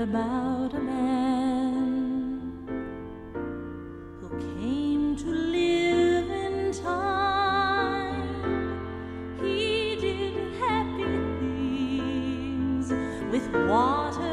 about a man who came to live in time. He did happy things with water